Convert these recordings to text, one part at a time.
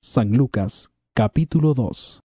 San Lucas, capítulo 2.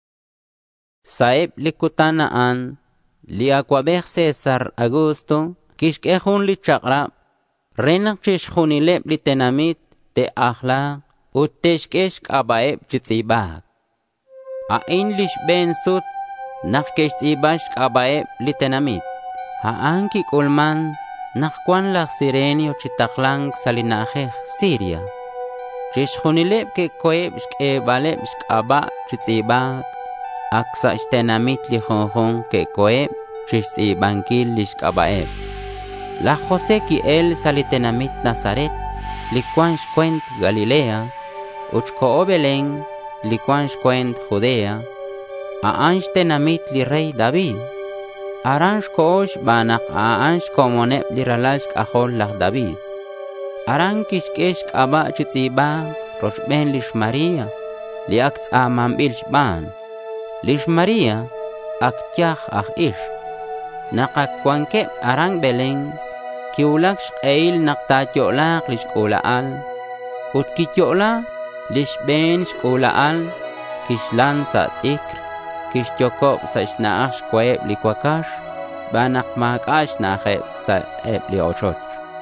Saeb likutanaan, liakwabek César Augusto, kishkehun li chakrab, renak chishunileb li tenamit te akhlaq, uteshkesh kabaeb chitzibak. Ain lish ben sut, nakkesh tsibash kabaeb li tenamit. Haan kikulman, nakwan lak sirenio chitaklang salinajeh Siria. Chishunileb ke koeb shkebaleb shkaba chitzibak, aksa shtenamit li jonjon ke koeb chishtsibankil li shkabaeb. La José ki el salitenamit Nazaret, likwan shkwent Galilea, uchko Belén, likwan shkwent Judea, aan shtenamit li rey David. Aran shkoosh banak aan shkomoneb li ralash kahol lak David. Aran kishkesh kaba chitzibak, roshben lish Maria, li akts amambil shban. Lish Maria, aktyach ach ish. Nakakwankeb arang Belén, kiulak shkeil naktatyolak lish kulaal. Utkityola lish ben shkulaal, kishlan sa ikr, kishtyokop sa shnaach shkweb li kwakash, banak makash nacheb sa eb li ochot.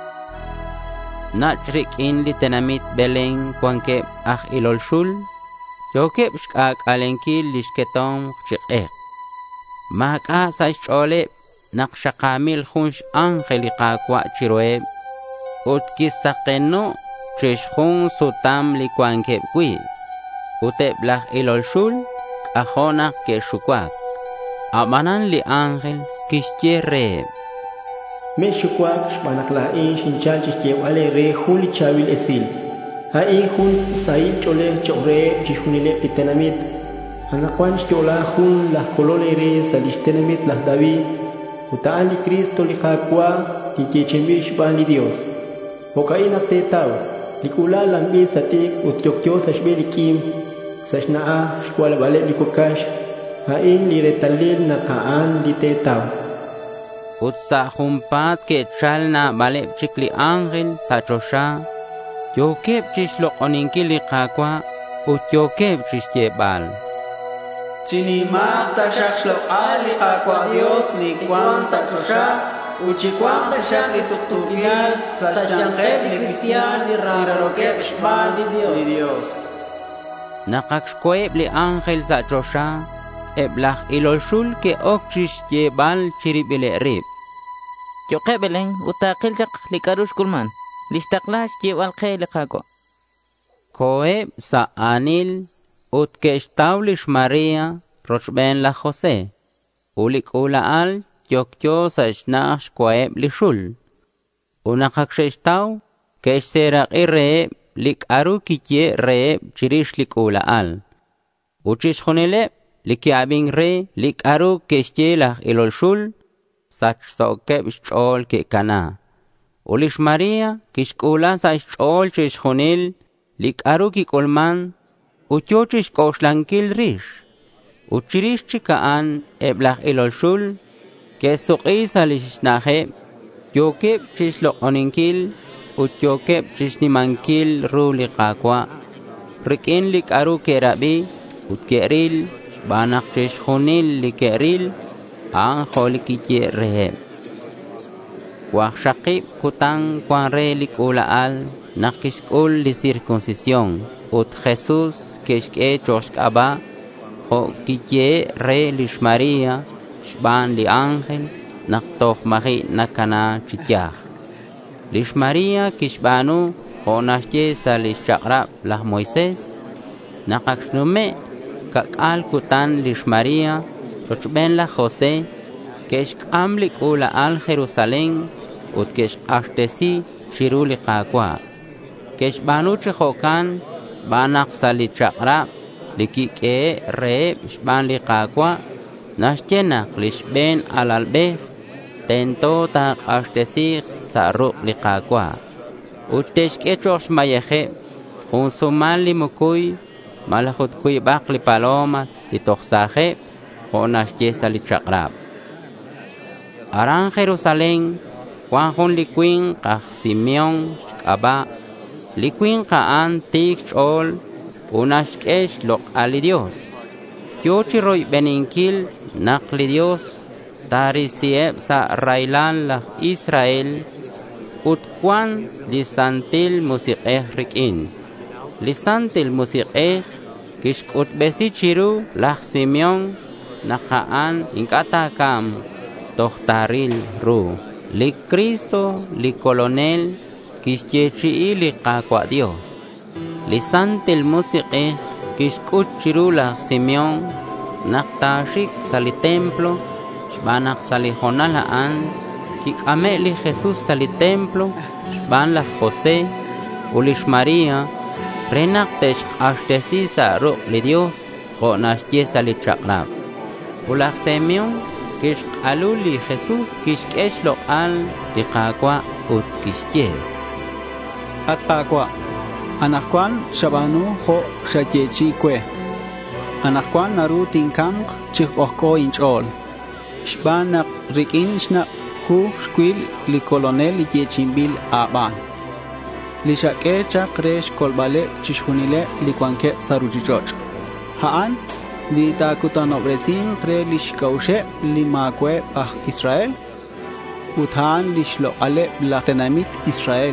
Nachrik in li tenamit Belén kwankeb ach ilolshul, yokeb shkak alenkil lishketom chikek. Maka sa shcholeb nakshakamil khunsh angeli kakwa chiroeb, utkisakeno chishkhun sutam li kwankeb kwi. Uteb lach ilolshul, kahonak ke shukwak. Amanan li angel kishye reeb. Me shukwak shpanak la in shinchal chishye wale re huli chawil esil. Ha in hun sai chole chore chishunile pitenamit. Anakwan shchola hun la kolole re salishtenamit la David. Utaan li Cristo li kakwa ki chechembi shpan li Dios. Hokaina tetao. Likula lambi satik utyokyo sashbeli kim. Sashnaa shkwala bale li kokash. Ha in li retalil na kaan li tetao. Utsa humpat ke chalna baleb chikli angel sa chosha, yokeb chislo oninkili kakwa, utyokeb chistyebal. Chinimak tashashlo ali kakwa Dios ni kwan sa chosha, uchikwan tashak li tuktukial, sa shankeb li Cristian li rarokeb shban li Dios. Nakakshkoeb li angel sa chosha, eblach ilolshul ke okchish yebal chiribile rib. Yoke Belén utakil jak likarush kulman, listaklash yewal ke likako. Koeb sa anil utkeshtaulish Maria rochben la José. Ulik ulaal yokyo sa shnash koeb lishul. Unakakshestau kesh serak irreeb lik aru kitye reeb chirish lik ulaal. Uchish khunileb likiabing re lik aru keshye lach ilolshul, sach sokeb shchol ke kana. Ulish Maria kishkula sa shchol chishkhunil, lik aru kikulman, utyo chishkoslankil rish. Uchirish chikaan eblach ilolshul, kesuki sa lishnaheb, yokeb chishlokoninkil, utyokeb chishnimankil ru likakwa. Rikin lik aru kerabi, utkeril, banak chishkhunil likeril, ang kholikitye reheb. Wakshakib kutang kwan re likulaal, nakishkul li circuncisión, ut Jesus kishke choshkaba, ho kitye re lish Maria, shban li angel, naktoh mahi nakana chityah. Lish Maria kishbanu, ho nashye sa lish chakrab lah Moises, nakakshnume, kakal kutan lish Maria, rochben la José, kesh amlik ula al Jerusalén, ut kesh ashtesi shiruli kakwa. Kesh banu chihokan, banak sali chakra, likike reeb shban li kakwa, nashtyenak lishben alalbeh, tento tak ashtesi sa ruk li kakwa. Ut teshke chosh mayeje, unsuman li mukuy, malahut kuy bak li paloma, li toxsaje, Jonas yesa li chakrab. Aran Jerusalén, Juan liquin kah Simeón kaba, liquin kaan tik chol, unashkesh loq'ali Dios. Yochi roy beninkil naqli Dios tarisieb sa railan laj Israel utquan lisantil musiqej rik'in. Lisantil musiqej kishk'ut besi chiru laj Simeón naqa'an inkatakam tohtaril ru. Li Cristo li colonel kishyechi'i li qaqwa Dios. Lisantil musiqej kishk'ut chiru laj Simeón naqtashik sali templo xbanak sali jonala'an kik'ame li Jesús sali templo xban laj José ulish María renak texq'axtesi sa ruq li Dios jo'naxye sali chaqrab. Ulaj Simeón kishq'alu li Jesús kishk'ex loq'al li qaqwa ut kishye at qaqwa anakwan shabanu jo shayechi kwe anakwan naru tinkamq chik'ojko inch'ol shbanak rik'in shna ku shkwil li colonel yechimbil aban li shak'e chaq resh kolbale chishunile li kwanke saruchichoch ha'an li takutanopresin kre li shkaushe li makwe ah Israel uthan li shloqale la tenamit Israel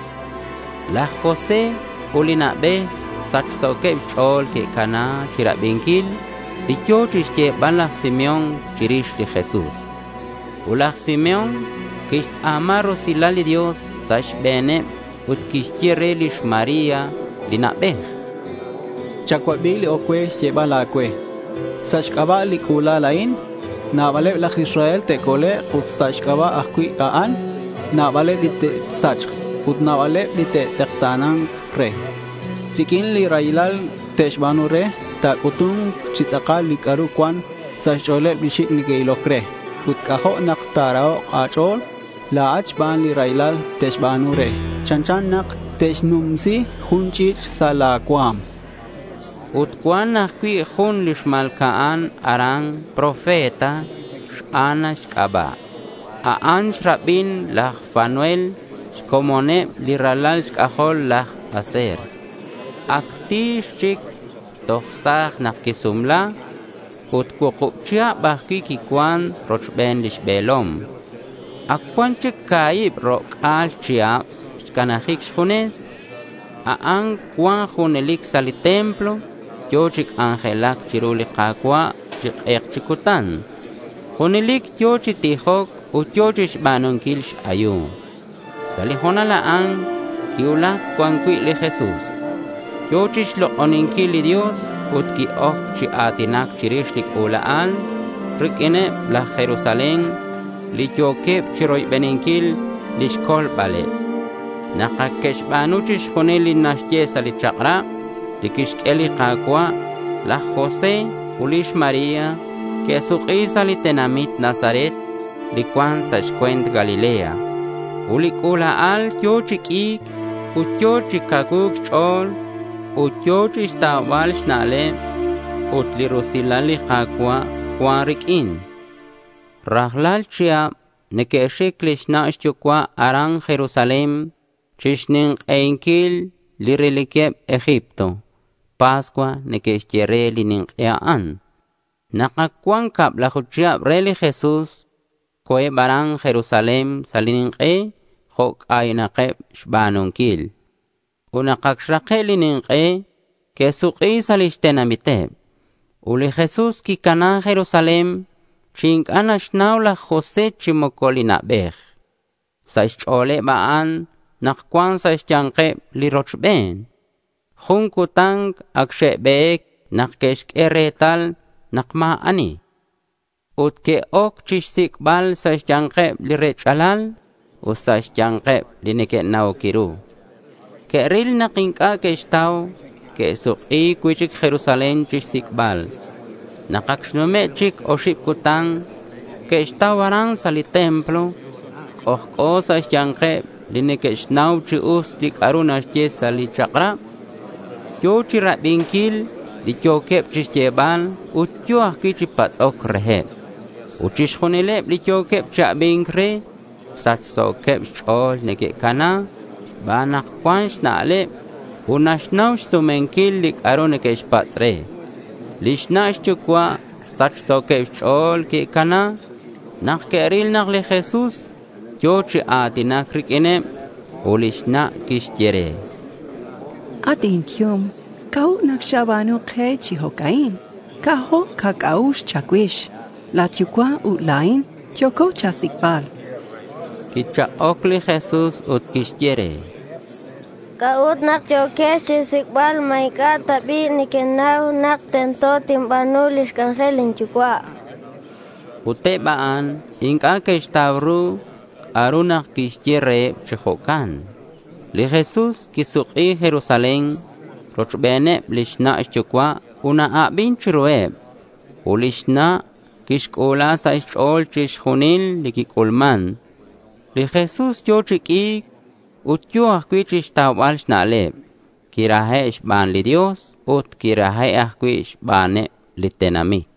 la José ulinabe sach sokeb chol ke kana chirabinkil li chochishke banlaj Simeón chirish li Jesús. Ulaj Simeón kish amaro silali Dios sach bene ut kishkere lish María linabe. Chakwabili okwe sheba la kwe. Sachkaba li kula lain na vale la Israel te kole ut sachkaba akwi aan na vale li te sach ut na vale li te tsektanan re. Rikin li railal teshbanu re ta kutung chitsaka li karu kwan sachole bishik ni geilokre ut kaho naktarao achol la achban li railal teshbanu re chanchan nak teshnumsi hunchich salakwam Utquan nahkwi jun lishmalkaan arang profeta sh'ana shk'aba. Aan shrabin laj Fanuel shkomone liralal shk'ajol laj Aser. Akti shchik tohsaj nakisumla utkuqupchia bajki kikwan rochben lishbelom. Akwan chik kaib rok'al chiab shkanajik shjunes. Aan kwan junelik sali templo yochik angelak chiruli qaqwa chik chikutan. Junilik yochi tijok ut yochish banunkil ayu. Salihona laan kiulak kwankwi li Jesús. Yochish lo oninkil li Dios ut ki ok chi atinak chirishlik ulaan rikine la Jerusalén li yokeb chiroy beninkil li shkol bale. Nakakeshbanuchish juneli nashye sali chakra likishkeli qaqwa la José ulish María que suqisa li tenamit Nazaret likwan sashkwent Galilea ulikula al yochikik utyochikakuk chol utyochistawal shnale utlirusilali qaqwa kwanrikin rahlal chia nekeshik lishnashchukwa arang Jerusalem chishning einkil lirilikeb Egipto Pascua nekeshkere lining eaan Nakakwan kap la chuchiab reli Jesús koe barang Jerusalem salining jok aynaqeb shbanunkil unaqakshraqe lining ke suqi salishtenamite uli Jesús ki kana Jerusalem chink anashnaw la José chimokolina bej saishchole baan nakwan saishchanqe li rochben junkutang akshebek nakkesh eretal nakma ani ut ke ok chishsikbal saishchanqe li rechalal u saishchanqe li neke naukiru ke ril nakinka keshtaw ke suqi kwichik Jerusalén chishsikbal nakakshnume chik oship kutang keshtaw warang sali templo kohko saishchanqe li neke shnaw chi ustik arunash sali chakra yo chirabinkil li kyokep chishyeban utyo akichi patsok rehe uchishkhunileb li kyokep chabinkre satsokep chol neke kana banak kwansh nale Unashnaw sumenkil lik arone ke shpatre. Lishnash chukwa sach soke chol ke kana. Nak keril nak le Jesus. Yo chi atinak rikene. Ulishna kishtire. Atin tium. Kau nak shabano khe chihokain. Kaho kakaush chakwish. La tiukwa utlain. Tioko chasikpal. Kicha okli Jesus ut kishtire. Kaut nak choke chisikpal maika tabi nikenau nak tento timbanulish kangelin chukwa. Utebaan inka kestavru arunak kishtire chihokan. Li Jesus kisuki Jerusalén. Rochbene lishna chukwa una abin chirueb. Ulishna kishkola sa ichol chishunil likikulman. Li Jesus yo chikik. Utyo ahquichish tawal shnaleb. Kirahe ishban li Dios. Ut kirahe ahquish bane li tenamit.